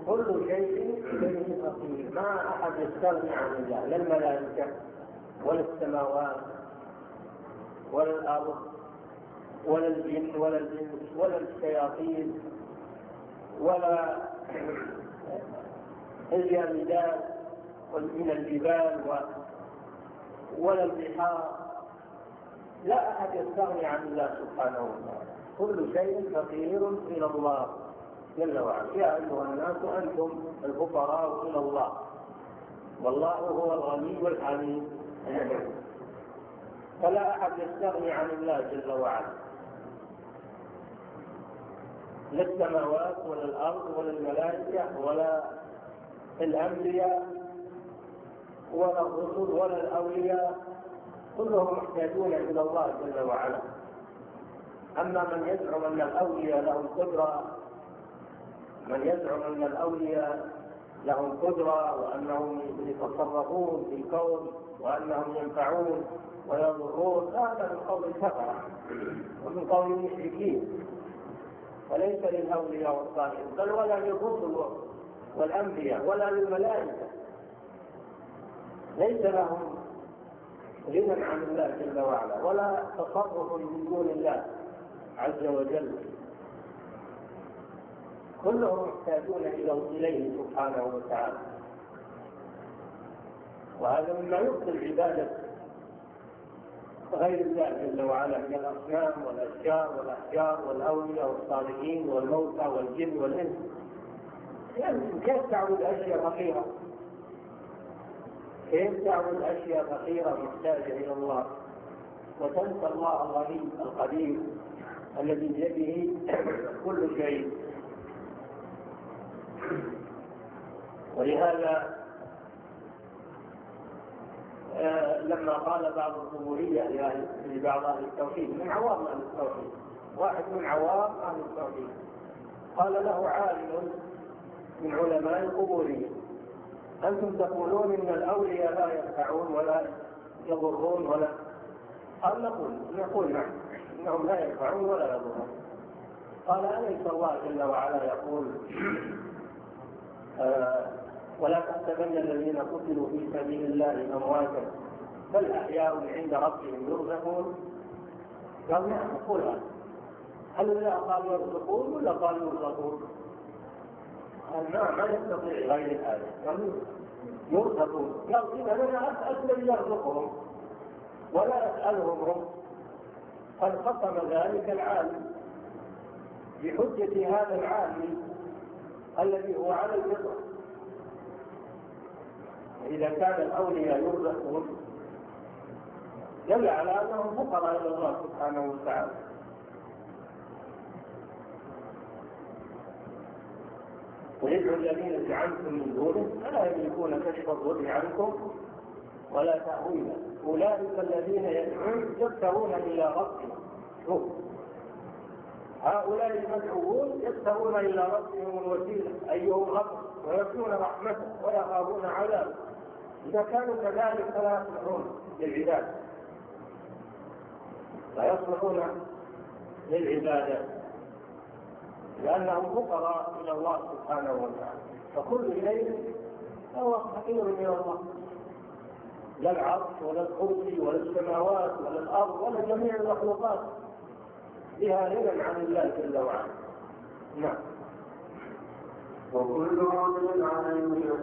كل شيء إليه فقير، ما أحد يستغني عن الله، لا الملائكة ولا السماوات ولا الأرض ولا الجن ولا الإنس ولا الشياطين ولا الجامدات من الجبال ولا البحار. لا أحد يستغني عن الله سبحانه وتعالى، كل شيء فقير إلى الله جل وعلا. يا أيها الناس أنتم الفقراء إلى الله والله هو الغني الحميد. فلا أحد يستغني عن الله جل وعلا، لا السماوات ولا الأرض ولا الملائكة ولا الأنبياء ولا الرسل ولا الأولياء، كلهم محتاجون إلى الله جل وعلا. أما من يزعم أن الأولياء لهم قدرة، وأنهم يتصرفون في الكون وأنهم ينفعون ويضرون، هذا من قول الكفرة ومن قول المشركين. وليس للأولياء والصالحين بل ولا للرسل والأنبياء ولا للملائكة، ليس لهم غنى عن الله جل وعلا ولا تصرف من دون الله عز وجل، كلهم محتاجون إليه سبحانه وتعالى. وهذا مما يبطل عبادة غير الله جل وعلا من الأصنام والأشجار والأحجار والأولياء والصالحين والموتى والجن والإنس. يعني كيف تعبد أشياء فقيرة؟ كيف تعبد أشياء فقيرة محتاجة إلى الله وتنسى الله الغني القدير الذي بيده كل شيء؟ ولهذا لما قال بعض القبورية لبعض أهل التوحيد من عوام أهل التوحيد، واحد من عوام أهل التوحيد قال له عالم من علماء القبورية: أنتم تقولون إن الأولياء لا ينفعون ولا يضرون ولا؟ قال: نقول نعم، إنهم لا ينفعون ولا يضرون. قال: أليس الله جل وعلا يقول: ولا تحسبن الذين قتلوا في سبيل الله أمواتا بل أحياء عند ربهم يرزقون؟ قال: نعم نقول هذا. هل الله قال يرزقون ولا قال يرزقون؟ قال: نعم، ما نستطيع غير هذا، قال يرزقون. قال: إذا أنا أسأل من يرزقهم ولا أسألهم هم. قد ختم ذلك العالم بحجة هذا العالم الذي هو على الفطرة. إذا كان الأولياء يرزقون دل على أنهم فقراء إلى الله سبحانه وتعالى. ويدعو الذين زعمتم من دونه فلا يملكون كشف الضر عنكم ولا تأويلا أولئك الذين يدعون يبتغون إلى ربهم. هؤلاء المدعوون يبتغون إلى ربهم الوسيلة أيهم غفر ويرجون رحمته ويخافون عذابه. إذا كانوا كذلك فلا يصلحون للعباد، لا يصلحون للعبادة لأنهم فقراء إلى الله سبحانه وتعالى. فكل شيء هو فقير إلى الله، لا العرش ولا الكرسي ولا السماوات ولا الأرض ولا جميع المخلوقات بها غنى عن الله جل وعلا. نعم. وكل رجل عليه